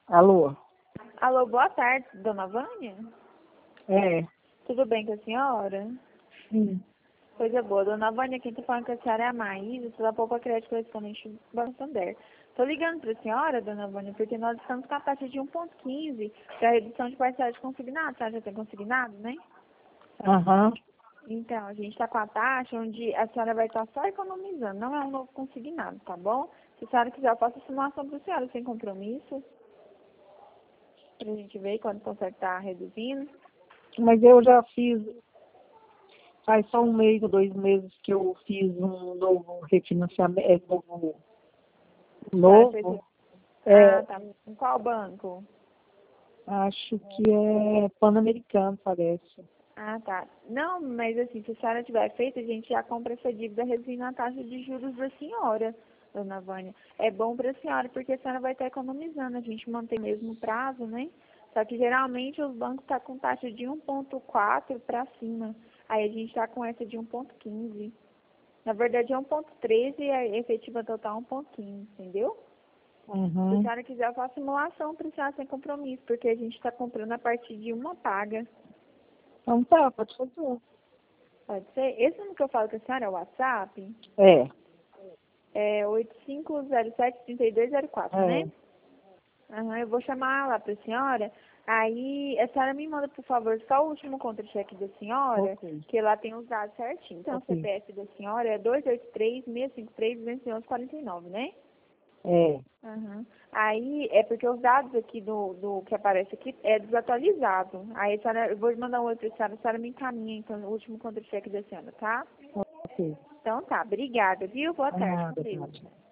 Alô? Alô, boa tarde, dona Vânia? É. Tudo bem com a senhora? Sim. Coisa boa. Dona Vânia, quem tá falando com a senhora é a Maísa, da Poupa Crédito Correspondente do Banco Santander. Tô ligando pra senhora, dona Vânia, porque nós estamos com a taxa de 1,15 para redução de parcela de consignado. A senhora já tem consignado, né? Aham. Então, a gente tá com a taxa onde a senhora vai estar só economizando, não é um novo consignado, tá bom? Se a senhora quiser, eu faço a simulação pra senhora sem compromisso, pra gente ver quando consegue estar reduzindo. Mas eu já fiz, faz só 1 mês ou 2 meses que eu fiz um novo refinanciamento, Senhora fez o... Ah, é, tá. Em qual banco? acho que é Pan-Americano, parece. Ah, tá. Não, mas assim, se a senhora tiver feito, a gente já compra essa dívida reduzindo a taxa de juros da senhora, dona Vânia. É bom para a senhora, porque a senhora vai estar economizando. A gente mantém o mesmo prazo, né? Só que geralmente os bancos estão com taxa de 1,4 para cima. Aí a gente está com essa de 1,15. Na verdade é 1,13 e a efetiva total é 1,15, entendeu? Se a Uhum. senhora quiser, eu faço simulação para a senhora sem compromisso, porque a gente está comprando a partir de uma paga. Então tá, pode fazer. Pode ser? Esse número que eu falo com a senhora é o WhatsApp? É, É 8507-3204, né? é. Aham, eu vou chamar lá para a senhora. Aí, a senhora me manda, por favor, só o último contra-cheque da senhora, Ok, que lá tem os dados certinho. Então, o ok. CPF da senhora é 283-653-211-49, né? É. Aham. Aí, é porque os dados aqui do que aparece aqui é desatualizado. Aí, a senhora, eu vou mandar um outro para a senhora me encaminha, então, o último contra-cheque da senhora, tá? Ok. Então, tá. Obrigada, viu? Boa tarde. Com Nada, Deus. nada.